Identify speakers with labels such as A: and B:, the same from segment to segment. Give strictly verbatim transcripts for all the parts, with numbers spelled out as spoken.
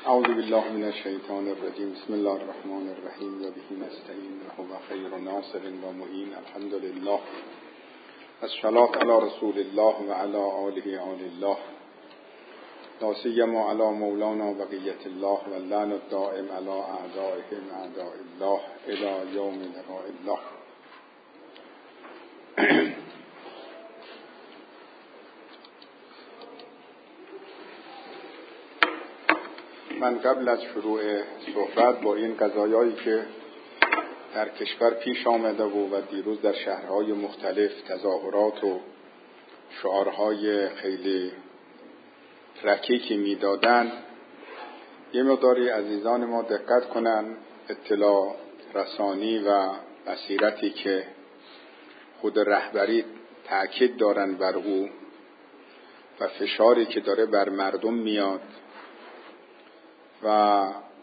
A: اعوذ بالله من الشیطان الرجیم. بسم الله الرحمن الرحیم. و به نستعین و هو خیر ناصر و معین. الحمد لله. الصلاة علی رسول الله و علی آله آل الله. لا سیما علی مولانا بقیة الله و اللعن الدائم علی اعدائهم اعداء الله الی یوم لقاء الله. من قبل از شروع صحبت با این قضایایی که در کشور پیش آمده و و دیروز در شهرهای مختلف تظاهرات و شعارهای خیلی رکیکی میدادن، یه مقداری عزیزان ما دقت کنن. اطلاع رسانی و بصیرتی که خود رهبری تأکید دارن بر او و فشاری که داره بر مردم میاد و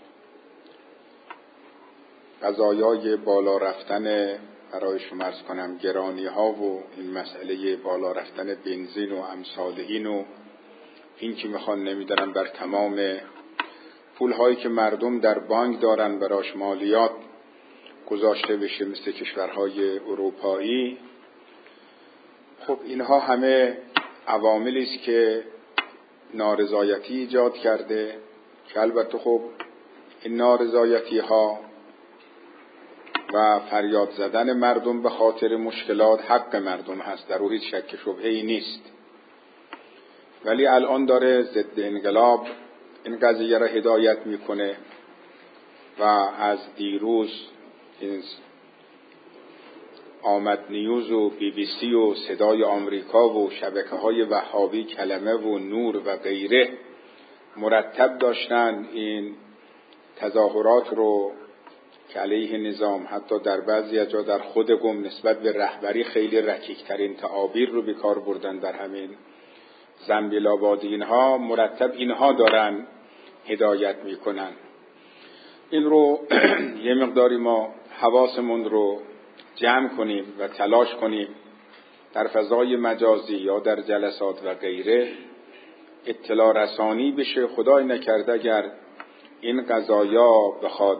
A: قضایای بالا رفتن، برای شما عرض کنم گرانی ها و این مسئله بالا رفتن بنزین و امثال این و این که میخوان نمیدارن بر تمام پول هایی که مردم در بانک دارن براش مالیات گذاشته بشه مثل کشورهای اروپایی. خب اینها همه عواملی است که نارضایتی ایجاد کرده که البته خب این نارضایتی ها و فریاد زدن مردم به خاطر مشکلات حق مردم هست، در او هیچ شک شبهه ای نیست، ولی الان داره ضد انقلاب این قضیه را هدایت میکنه و از دیروز این آمد نیوز و بی بی سی و صدای آمریکا و شبکه های وهابی کلمه و نور و غیره مرتب داشتن این تظاهرات رو که علیه نظام، حتی در بعضی جا در خود گم نسبت به رهبری خیلی رکیکترین تعابیر رو به کار بردن. در همین زنبیل آبادی اینها مرتب اینها دارن هدایت میکنن. این رو یه مقداری ما حواسمون رو جمع کنیم و تلاش کنیم در فضای مجازی یا در جلسات و غیره اطلاع رسانی بشه. خدای نکرده اگر این قضایا بخواد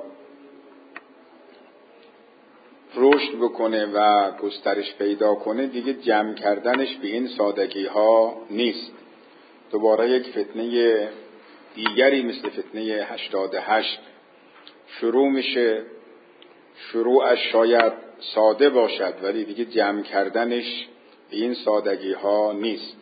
A: رشد بکنه و گسترش پیدا کنه، دیگه جمع کردنش به این سادگی ها نیست. دوباره یک فتنه دیگری مثل فتنه هشتاد و هشت شروع میشه. شروعش شاید ساده باشد ولی دیگه جمع کردنش به این سادگی ها نیست.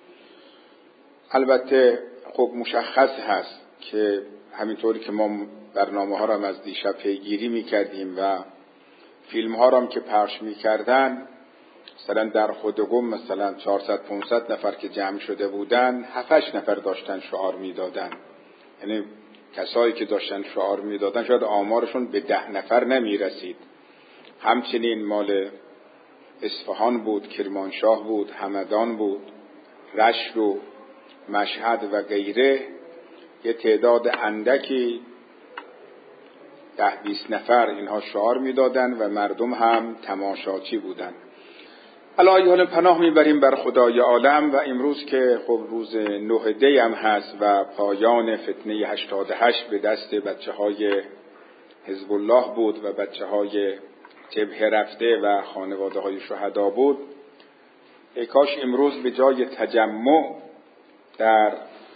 A: البته خب مشخص هست که همینطوری که ما برنامه ها را هم از دیشب پیگیری میکردیم و فیلم ها را هم که پخش میکردن، مثلا در خودگم مثلا چهارصد پانصد نفر که جمع شده بودن، هفت هشت نفر داشتن شعار میدادن. یعنی کسایی که داشتن شعار میدادن شاید آمارشون به ده نفر نمیرسید. همچنین مال اصفهان بود، کرمانشاه بود، همدان بود، رشت و مشهد و غیره، یه تعداد اندکی ده بیست نفر اینها شعار میدادن و مردم هم تماشاچی بودن. الهی حال پناه میبریم بر خدای عالم و امروز که خب روز نه دی هم هست و پایان فتنه هشتاد و هشت به دست بچه های حزب الله بود و بچه های جبهه رفته و خانواده های شهدا بود. ای کاش امروز به جای تجمع در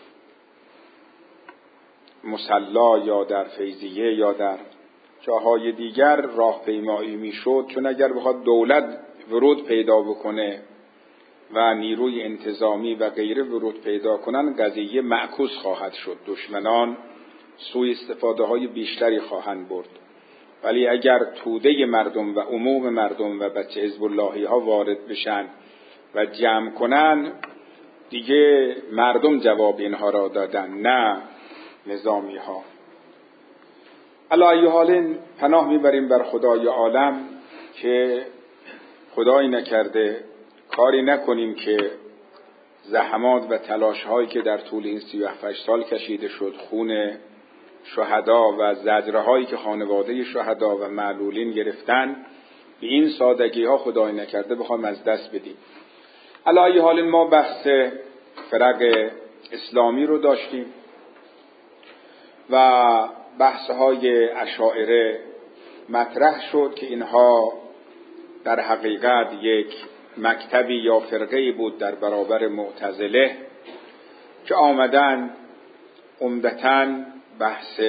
A: مصلا یا در فیضیه یا در جاهای دیگر راهپیمایی میشد، چون اگر بخواد دولت ورود پیدا بکنه و نیروی انتظامی و غیره ورود پیدا کنن، قضیه معکوس خواهد شد. دشمنان سوء استفاده های بیشتری خواهند برد. ولی اگر توده مردم و عموم مردم و بچه حزب اللهی ها وارد بشن و جمع کنن، دیگه مردم جواب اینها را دادن، نه نظامی ها. علی ای حال پناه میبریم بر خدای عالم که خدای نکرده کاری نکنیم که زحمات و تلاش هایی که در طول این سی و هفت سال کشیده شد، خون شهدا و زجره هایی که خانواده شهدا و معلولین گرفتن، به این سادگی ها خدای نکرده بخوام از دست بدیم. علی ای حال ما بحث فرق اسلامی رو داشتیم و بحث‌های اشاعره مطرح شد که اینها در حقیقت یک مکتبی یا فرقه‌ای بود در برابر معتزله که آمدن عمدتاً بحث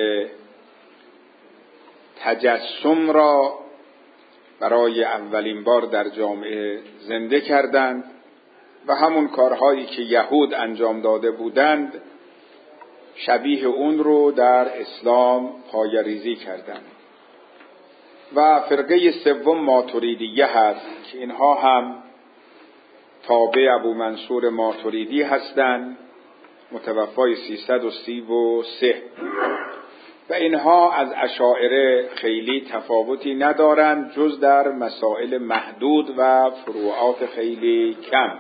A: تجسم را برای اولین بار در جامعه زنده کردند و همون کارهایی که یهود انجام داده بودند شبیه اون رو در اسلام پایه‌ریزی کردند. و فرقه سوم ماتریدیه هست که اینها هم تابع ابو منصور ماتریدی هستند، متوفای سیصد و سی و سه، و اینها از اشاعره خیلی تفاوتی ندارند جز در مسائل محدود و فروعات خیلی کم.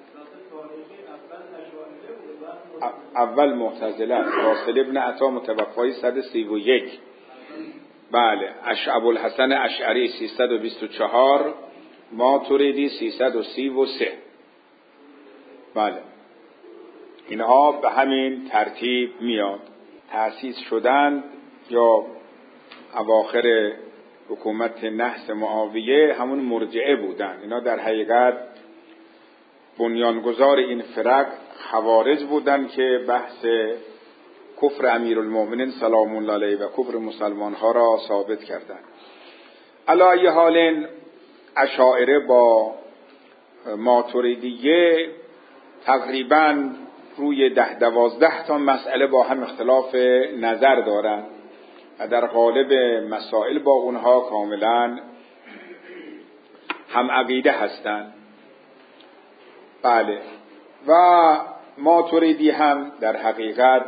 A: اول معتزله است. واصل ابن عطا متوفای صد و سی و یک، بله. اش ابوالحسن اشعری سیصد و بیست و چهار، ماتریدی سیصد و سی و سه، بله. اینها به همین ترتیب میاد. تأسیس شدند یا اواخر حکومت نحس معاویه همون مرجعه بودند. اینا در حقیقت بنیانگذار این فرق خوارج بودند که بحث کفر امیرالمومنین سلام الله علیه و کفر مسلمان ها را ثابت کردند. علی ای حال اشاعره با ماتریدیه تقریباً روی ده دوازده تا مسئله با هم اختلاف نظر دارند و در قالب مسائل با اونها کاملاً هم عقیده هستند، بله. و ماتریدی هم در حقیقت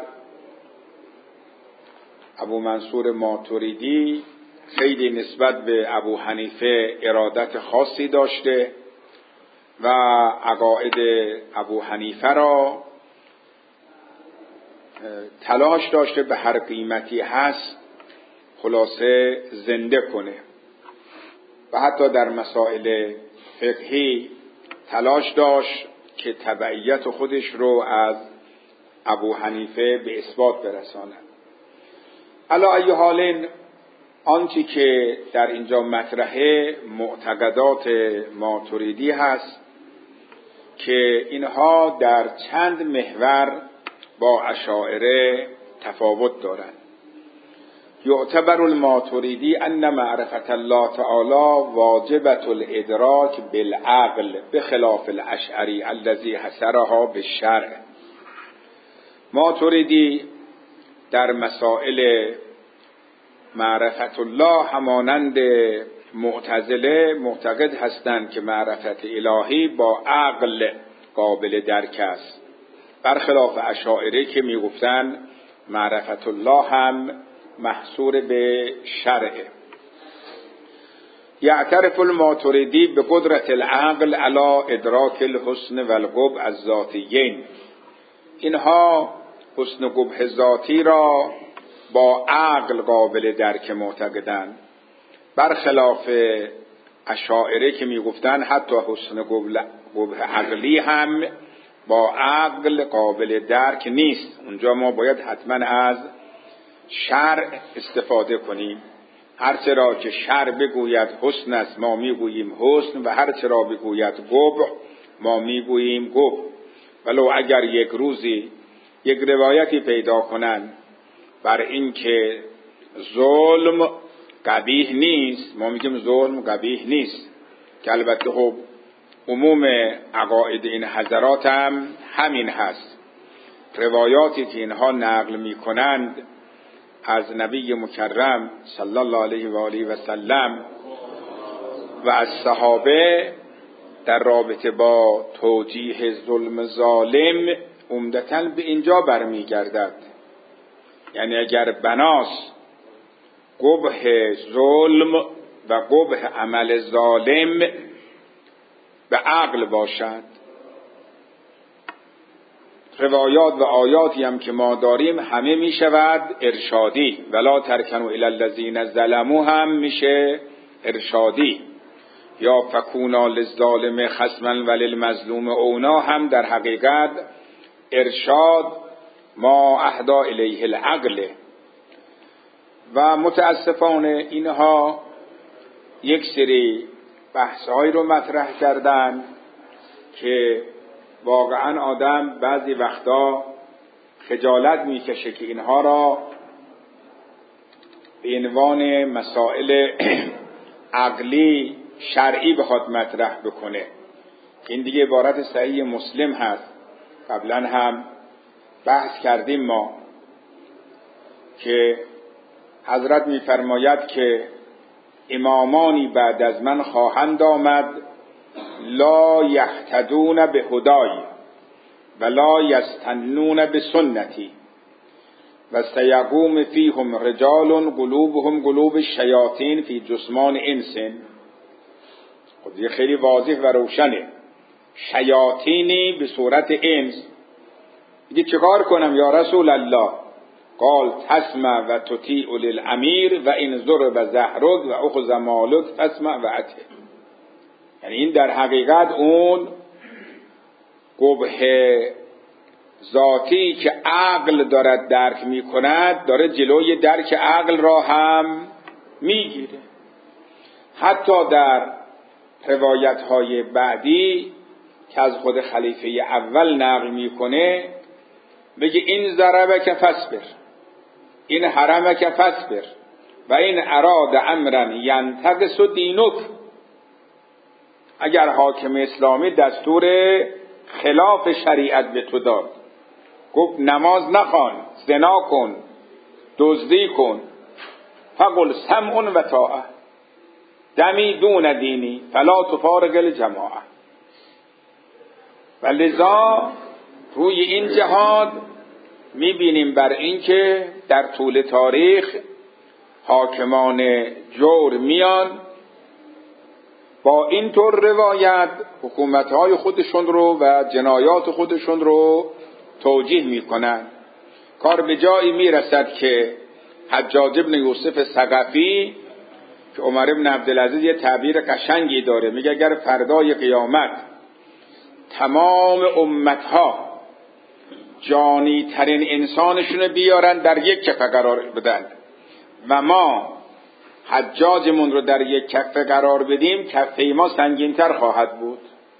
A: ابو منصور ماتریدی خیلی نسبت به ابو حنیفه ارادت خاصی داشته و عقاید ابو حنیفه را تلاش داشته به هر قیمتی هست خلاصه زنده کنه و حتی در مسائل فقهی تلاش داشت که تبعیت خودش رو از ابو حنیفه به اثبات برساند. علی ای حال آنچه که در اینجا مطرحه معتقدات ماتریدی هست که اینها در چند محور با اشاعره تفاوت دارند. یعتبر الماتریدی ان معرفت الله تعالی واجبة الادراک بالعقل بخلاف الاشعری الذی حصرها بالشرع. ماتریدی در مسائل معرفت الله همانند معتزله معتقد هستند که معرفت الهی با عقل قابل درک است، برخلاف اشاعره که میگفتند معرفت الله هم محصور به شرعه. یعترف الماتریدی به قدرت العقل علی ادراک الحسن و القبح الذاتیین. اینها حسن و قبح ذاتی را با عقل قابل درک معتقدند، برخلاف اشاعره که میگفتند حتی حسن و قبح عقلی هم با عقل قابل درک نیست. اونجا ما باید حتما از شرع استفاده کنیم. هر چرا که شرع بگوید حسن است ما میگوییم حسن و هر چرا بگوید قبح ما میگوییم قبح. ولو اگر یک روزی یک روایتی پیدا کنن بر این که ظلم قبیح نیست، ما میگیم ظلم قبیح نیست، که البته خب عموم عقاید این حضرات هم همین هست. روایاتی که اینها نقل میکنند از نبی مکرم صلی الله علیه و آله و سلم و از صحابه در رابطه با توجیه ظلم ظالم عمدتاً به اینجا برمیگردد. یعنی اگر بناس قبح ظلم و قبح عمل ظالم به عقل باشد، روایات و آیاتی هم که ما داریم همه می شود ارشادی. ولا ترکنوا الی الذین ظلموا هم میشه ارشادی، یا فکونا للظالم خصما وللمظلوم اونا هم در حقیقت ارشاد ما اهدا الیه العقل. و متاسفانه اینها یک سری بحث‌هایی رو مطرح کردن که واقعا آدم بعضی وقتا خجالت میکشه که اینها را به عنوان مسائل عقلی شرعی بخواد مطرح بکنه. این دیگه عبارت صحیح مسلم هست، قبلا هم بحث کردیم ما که حضرت میفرماید که امامانی بعد از من خواهند آمد لا یهتدون به هدای و لا یستنون به سنتی و سیقوم فیهم رجال قلوبهم قلوب الشیاطین فی جسمان انس. خب یه خیلی واضح و روشنه، شیاطینی به صورت انس. دیگه چیکار کنم یا رسول الله؟ قال تسمع و تطیع للامیر و ان ضرب ظهرک و اخذ مالک تسمع و اطع. یعنی این در حقیقت اون قبح ذاتی که عقل دارد درک می کند داره جلوی درک عقل را هم میگیره. حتی در روایت های بعدی که از خود خلیفه اول نقل میکنه بگه این ضربک فاصبر، این حرمک فاصبر و این اراد امرا ینتقص دینک. اگر حاکم اسلامی دستور خلاف شریعت به تو داد، گفت نماز نخوان، زنا کن، دزدی کن، فقل سمع و طاعه دمی دون دینی فلا تفارق الجماعه. و لذا روی این جهاد میبینیم بر این که در طول تاریخ حاکمان جور میان با این طور روایت حکومتهای خودشون رو و جنایات خودشون رو توجیه میکنن. کار به جایی میرسد که حجاج ابن یوسف ثقفی که عمر ابن عبدالعزیز یه تعبیر قشنگی داره، میگه اگر فردای قیامت تمام امتها جانی ترین انسانشون بیارن در یک کفه قرار بدن و ما حجاجمون رو در یک کفه قرار بدیم، کفه ما سنگین‌تر خواهد بود.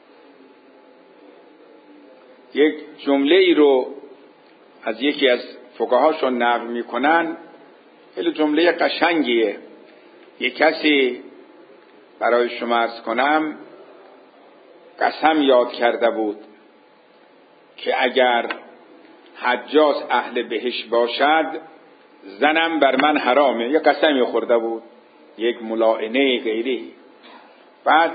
A: یک جمله ای رو از یکی از فقهاشون نقل میکنن، خیلی جمله قشنگیه. یک کسی برای شما عرض کنم قسم یاد کرده بود که اگر حجاج اهل بهشت باشد زنم بر من حرامه. یک قسمی خورده بود، یک ملاعنه غیری. بعد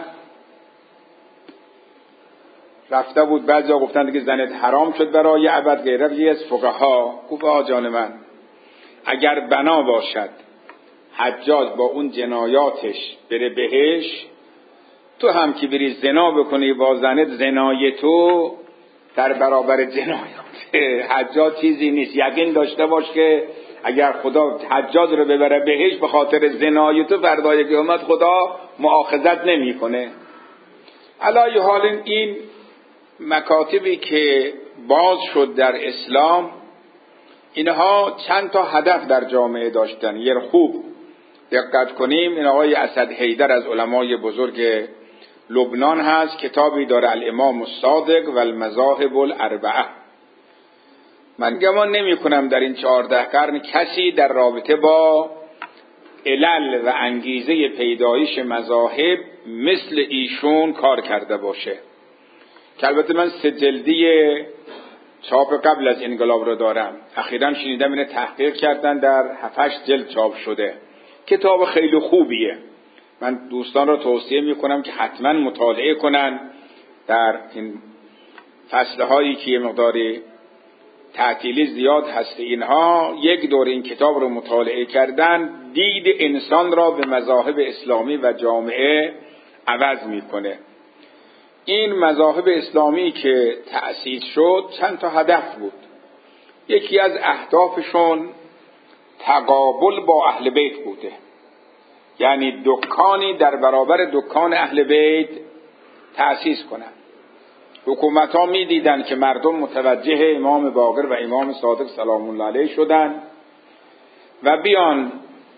A: رفته بود، بعضیا گفتن دیگه زنت حرام شد برای ابد. غیره یکی از فقها گفت آقا جان من، اگر بنا باشد حجاج با اون جنایاتش بره بهش، تو هم که بری زنا بکنی با زنت، زنای تو در برابر جنایات حجاج چیزی نیست. یقین داشته باش که اگر خدا حجاج رو ببره بهش به خاطر زنای تو، فردای قیامت خدا مؤاخذت نمیکنه. علی حال این مکاتبی که باز شد در اسلام، اینها چند تا هدف در جامعه داشتن. یه خوب دقت کنیم، این آقای اسد حیدر از علمای بزرگ لبنان هست، کتابی داره الامام الصادق و المذاهب الاربعه. من گمان نمی کنم در این چهارده قرن کسی در رابطه با علل و انگیزه پیدایش مذاهب مثل ایشون کار کرده باشه. که البته من سه جلدی چاپ قبل از انقلاب رو دارم، اخیراً شنیدم اینه تحقیق کردن در هفت هشت جلد چاپ شده. کتاب خیلی خوبیه، من دوستان را توصیه میکنم که حتما مطالعه کنن. در این فصلهایی که مقداری تعطیلی زیاد هست، اینها یک دور این کتاب رو مطالعه کردن، دید انسان را به مذاهب اسلامی و جامعه عوض میکنه. این مذاهب اسلامی که تأسیس شد چند تا هدف بود. یکی از اهدافشون تقابل با اهل بیت بوده، یعنی دکانی در برابر دکان اهل بیت تأسیس کنند. حکومت ها می دیدن که مردم متوجه امام باقر و امام صادق سلام الله علیه شدن و بیان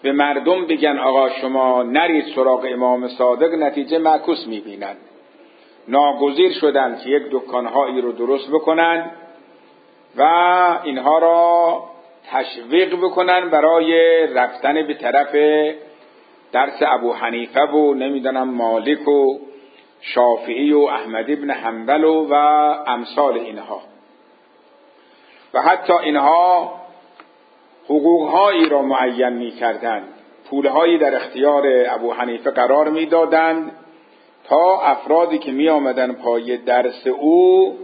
A: به مردم بگن آقا شما نرید سراغ امام صادق، نتیجه معکوس میبینن. ناگزیر شدن که یک دکانهایی رو درست بکنن و اینها را تشویق بکنن برای رفتن به طرف درس ابو حنیفه و نمیدونم مالک و شافعی و احمد ابن حنبل و, و امثال اینها. و حتی اینها حقوقهایی را معین می کردند، پولهایی در اختیار ابو حنیفه قرار می دادند تا افرادی که می آمدن پای درس او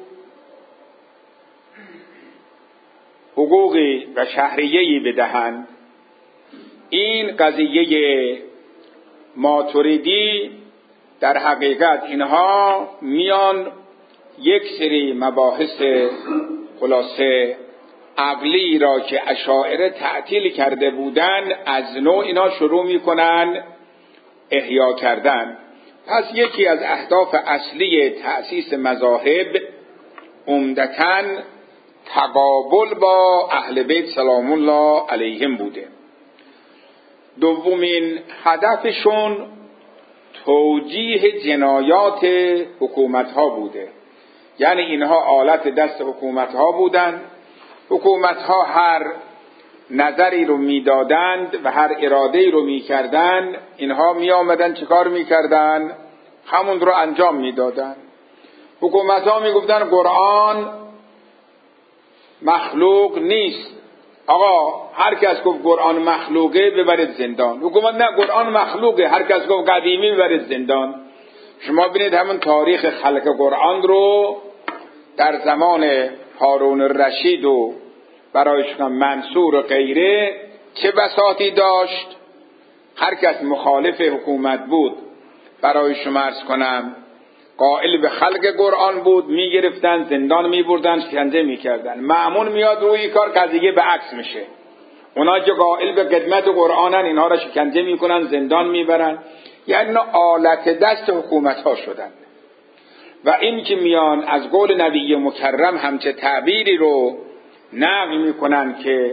A: حقوقی و شهریه‌ای بدهند. این قضیه ماتریدی در حقیقت اینها میان یک سری مباحث خلاصه عقلی را که اشاعره تعطیل کرده بودن از نوع اینا شروع میکنن احیا کردن. پس یکی از اهداف اصلی تأسیس مذاهب عمدتاً تقابل با اهل بیت سلام الله علیهم بوده. دومین هدفشون توجیه جنایات حکومت ها بوده، یعنی اینها آلت دست حکومت ها بودند. حکومت ها هر نظری رو میدادند و هر اراده‌ای رو میکردند، اینها می آمدن چه کار میکردن؟ همون رو انجام میدادن. حکومت ها میگفتن قرآن مخلوق نیست، آقا هر کس گفت قرآن مخلوقه ببرید زندان. حکومت نه، قرآن مخلوقه، هر کس گفت قدیمی ببرید زندان. شما ببینید همون تاریخ خلق قرآن رو در زمان هارون الرشید و برایش منصور و غیره چه بساطی داشت. هر کس مخالف حکومت بود برای شما عرض کنم قائل به خلق قرآن بود، میگرفتن زندان میبردن، شکنجه میکردن. مأمون میاد روی کار، قضیه به عکس میشه. اونا که قائل به قدمت قرآنن اینها را شکنجه میکنن، زندان میبرن. یعنی آلت دست حکومت ها شدن. و این که میان از قول نبی مکرم همچه تعبیری رو نقل میکنن که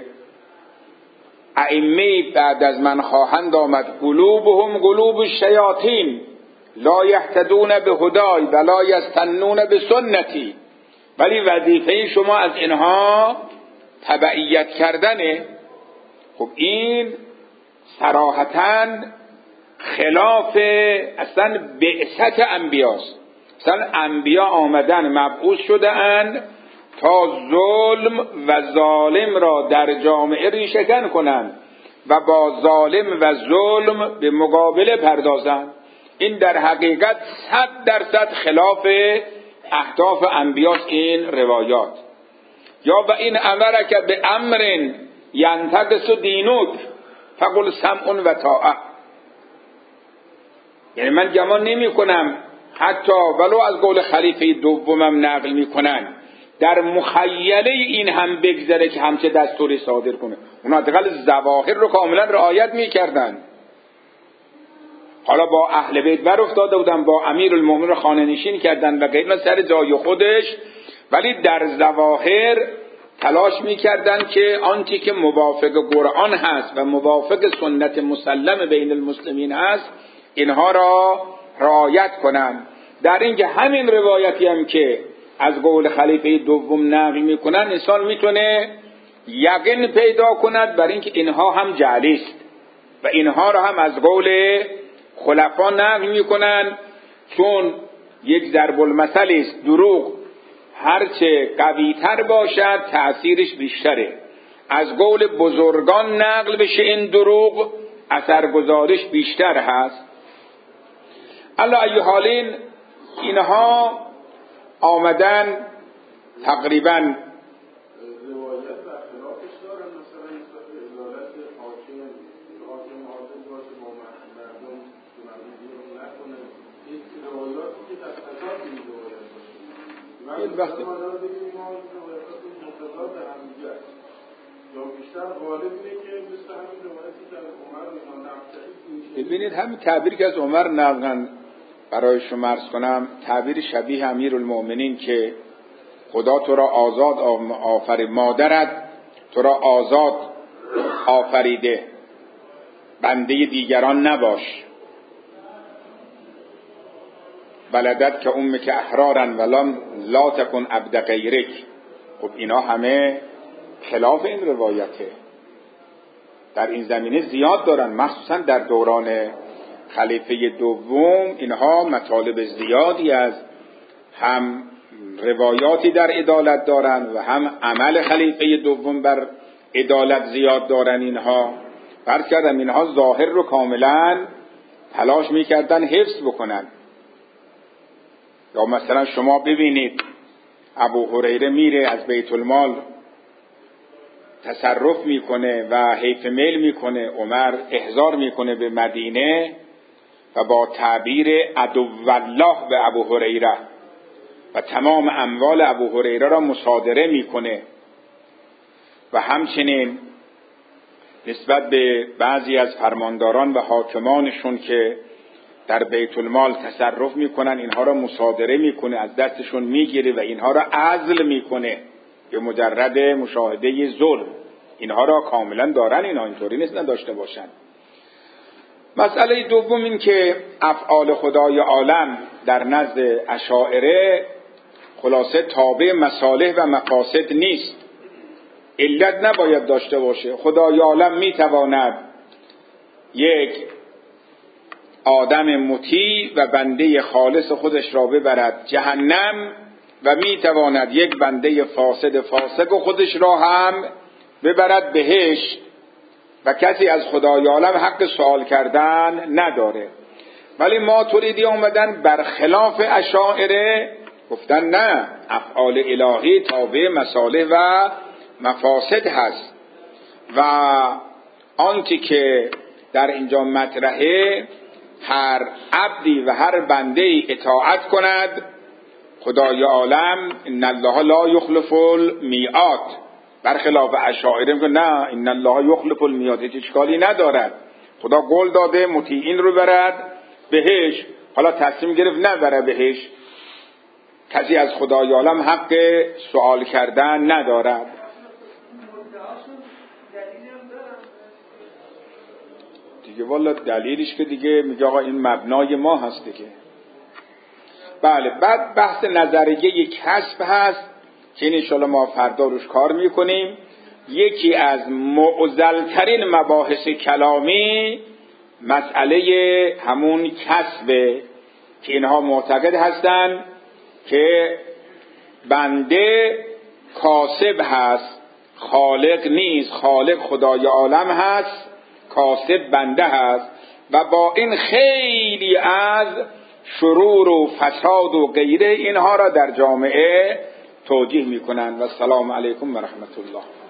A: ائمه بعد از من خواهند آمد قلوبهم قلوب الشیاطین لا یهتدون به هدای ولا یستنون به سنتی، ولی وظیفه شما از اینها تبعیت کردنه. خب این صراحتاً خلاف اصلا بعثت انبیاست. اصلا انبیا آمدن مبعوث شده اند تا ظلم و ظالم را در جامعه ریشه‌کن کنند و با ظالم و ظلم به مقابله پردازند. این در حقیقت صد درصد خلاف اهداف انبیاست این روایات. یا به این امرک به امر ینتقص دینک فقل سمع و طاعه. یعنی من گمان نمی کنم حتی ولو از قول خلیفه دومم نقل می کنن در مخیله این هم بگذره که همچه دستوری صادر کنه. اونا حداقل ظواهر رو کاملا رعایت می کردن. حالا با اهل بیت بر افتاده بودن، با امیرالمومنین رو خانه نشین کردن و غیره سر جای خودش، ولی در ظواهر تلاش میکردن که آنچه که موافق قرآن هست و موافق سنت مسلم بین المسلمین هست اینها را رعایت کنن. در اینکه همین روایتی هم که از قول خلیفه دوم نقل میکنن انسان میتونه یقین پیدا کند بر اینکه اینها هم جعلی است و اینها را هم از قول خلفا نقل میکنن، چون یک ضرب المثل است، دروغ هرچه قوی‌تر باشد تأثیرش بیشتره. از قول بزرگان نقل بشه این دروغ اثرگذارش بیشتر هست. علی ای حالین اینها آمدن تقریبا وقتی ببینید همین تعبیری که از عمر نقلن برای شما عرض کنم، تعبیر شبیه امیرالمومنین که خدا تو را آزاد آفرید، مادرت تو را آزاد آفریده، بنده دیگران نباش. ولدت که ام که احرارن ولا لا تکن عبد غیرک. خب اینا همه خلاف این روایته. در این زمینه زیاد دارن، مخصوصا در دوران خلیفه دوم اینها مطالب زیادی از هم روایاتی در عدالت دارن و هم عمل خلیفه دوم بر عدالت زیاد دارن. اینها فرض کردم اینها ظاهر رو کاملا تلاش میکردن حفظ بکنن. یا مثلا شما ببینید ابو هریره میره از بیت المال تصرف میکنه و حیف میل میکنه، عمر احضار میکنه به مدینه و با تعبیر عدو الله به ابو هریره و تمام اموال ابو هریره را مصادره میکنه و همچنین نسبت به بعضی از فرمانداران و حاکمانشون که در بیت المال تصرف میکنن اینها را مصادره میکنه، از دستشون میگیره و اینها را عزل میکنه به مجرد مشاهده ظلم. اینها را کاملا دارن، اینها اینطوری نیست نداشته باشن. مسئله دوم این که افعال خدای عالم در نزد اشاعره خلاصه تابع مصالح و مقاصد نیست، علت نباید داشته باشه. خدای عالم میتواند یک آدم مطیع و بنده خالص خودش را ببرد جهنم و میتواند یک بنده فاسد فاسق خودش را هم ببرد بهشت و کسی از خدای عالم حق سوال کردن نداره. ولی ماتریدی آمدن برخلاف اشاعره گفتن نه، افعال الهی تابع مصالح و مفاسد هست و آنچه که در اینجا مطرحه هر عبدی و هر بنده اطاعت کند خدای عالم ان الله لا یخلف المیعاد. برخلاف اشاعره میگه نه ان الله یخلف المیعاد، هیچ اشکالی ندارد، خدا قول داده مطیعین رو برد بهش. حالا تصمیم گرفت نبره بهش، کسی از خدای عالم حق سوال کردن ندارد. دیگه والا دلیلش که دیگه میگه آقا این مبنای ما هست دیگه. بله، بعد بحث نظریه کسب هست که این انشاءالله ما فردا روش کار میکنیم. یکی از معضل‌ترین مباحث کلامی مسئله همون کسبه که اینها معتقد هستن که بنده کاسب هست، خالق نیست. خالق خدای عالم هست، کاسب بنده هست و با این خیلی از شرور و فساد و غیره اینها را در جامعه توجیه میکنن. و السلام علیکم و رحمت الله.